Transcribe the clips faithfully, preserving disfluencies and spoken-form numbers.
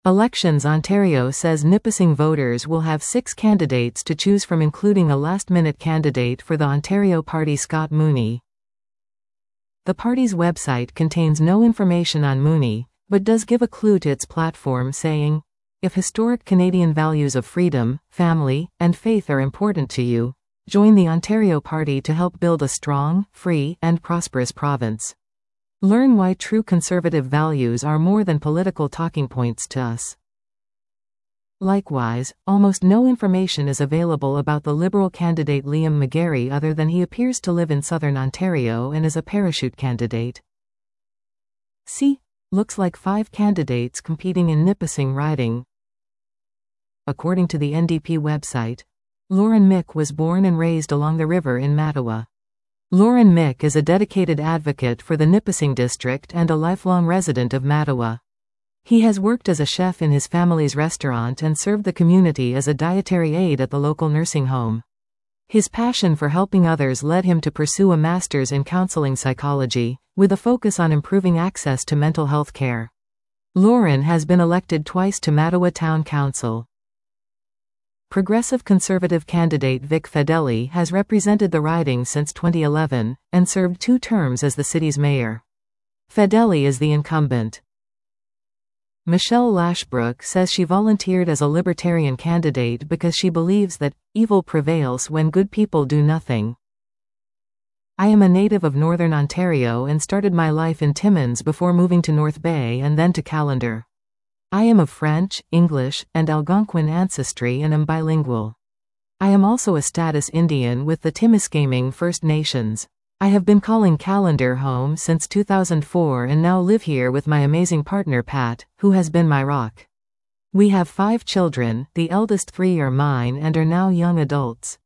Elections Ontario says Nipissing voters will have six candidates to choose from, including a last-minute candidate for the Ontario Party, Scott Mooney. The party's website contains no information on Mooney, but does give a clue to its platform, saying, "If historic Canadian values of freedom, family, and faith are important to you, join the Ontario Party to help build a strong, free, and prosperous province. Learn why true conservative values are more than political talking points to us." Likewise, almost no information is available about the Liberal candidate Liam McGarry other than he appears to live in southern Ontario and is a parachute candidate. See, looks like five candidates competing in Nipissing riding. According to the N D P website, Lauren Mick was born and raised along the river in Mattawa. Lauren Mick is a dedicated advocate for the Nipissing district and a lifelong resident of Mattawa. He has worked as a chef in his family's restaurant and served the community as a dietary aide at the local nursing home. His passion for helping others led him to pursue a master's in counseling psychology, with a focus on improving access to mental health care. Lauren has been elected twice to Mattawa Town Council. Progressive Conservative candidate Vic Fedeli has represented the riding since twenty eleven, and served two terms as the city's mayor. Fedeli is the incumbent. Michelle Lashbrook says she volunteered as a Libertarian candidate because she believes that evil prevails when good people do nothing. "I am a native of Northern Ontario and started my life in Timmins before moving to North Bay and then to Callander. I am of French, English, and Algonquin ancestry and am bilingual. I am also a status Indian with the Timiskaming First Nations. I have been calling Callander home since two thousand four and now live here with my amazing partner Pat, who has been my rock. We have five children, the eldest three are mine and are now young adults."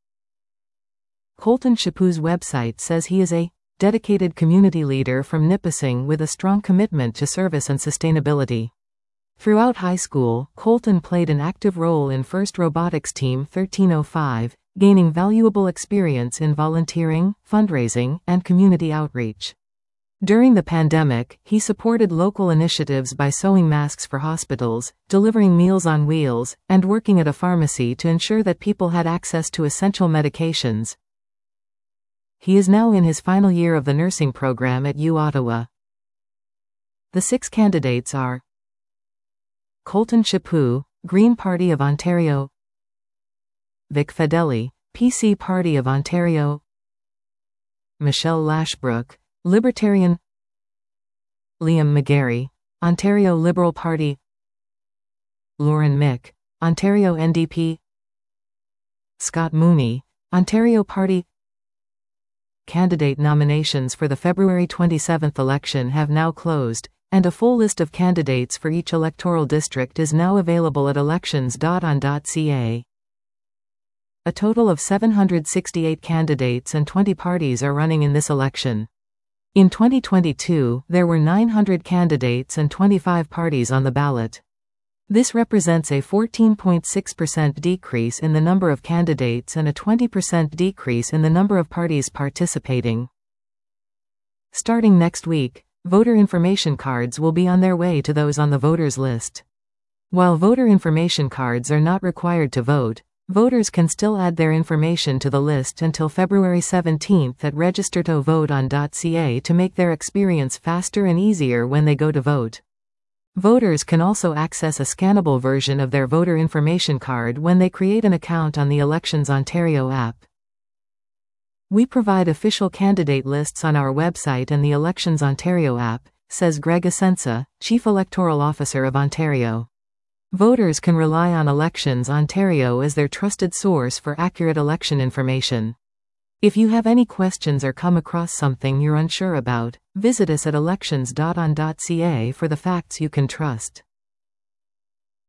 Colton Chaput's website says he is a dedicated community leader from Nipissing with a strong commitment to service and sustainability. Throughout high school, Colton played an active role in First Robotics Team thirteen oh five, gaining valuable experience in volunteering, fundraising, and community outreach. During the pandemic, he supported local initiatives by sewing masks for hospitals, delivering Meals on Wheels, and working at a pharmacy to ensure that people had access to essential medications. He is now in his final year of the nursing program at U Ottawa. The six candidates are Colton Chaput, Green Party of Ontario; Vic Fedeli, P C Party of Ontario; Michelle Lashbrook, Libertarian; Liam McGarry, Ontario Liberal Party; Lauren Mick, Ontario N D P; Scott Mooney, Ontario Party. Candidate nominations for the February twenty-seventh election have now closed, and a full list of candidates for each electoral district is now available at elections dot on dot c a. A total of seven hundred sixty-eight candidates and twenty parties are running in this election. In twenty twenty-two, there were nine hundred candidates and twenty-five parties on the ballot. This represents a fourteen point six percent decrease in the number of candidates and a twenty percent decrease in the number of parties participating. Starting next week, voter information cards will be on their way to those on the voters list. While voter information cards are not required to vote, voters can still add their information to the list until February seventeenth at register to vote on dot c a to make their experience faster and easier when they go to vote. Voters can also access a scannable version of their voter information card when they create an account on the Elections Ontario app. We provide official candidate lists on our website and the Elections Ontario app, says Greg Asensa, Chief Electoral Officer of Ontario. Voters can rely on Elections Ontario as their trusted source for accurate election information. If you have any questions or come across something you're unsure about, visit us at elections dot on dot c a for the facts you can trust.